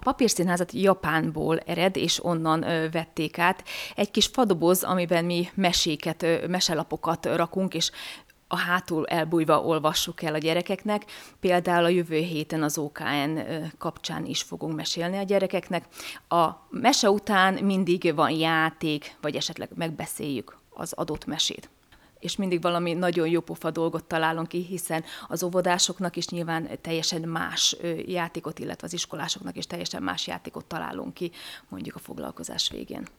papírszínházat Japánból ered, és onnan vették át. Egy kis fadoboz, amiben mi meselapokat rakunk, és a hátul elbújva olvassuk el a gyerekeknek. Például a jövő héten az OKN kapcsán is fogunk mesélni a gyerekeknek. A mese után mindig van játék, vagy esetleg megbeszéljük az adott mesét. És mindig valami nagyon jópofa dolgot találunk ki, hiszen az óvodásoknak is nyilván teljesen más játékot, illetve az iskolásoknak is teljesen más játékot találunk ki, mondjuk a foglalkozás végén.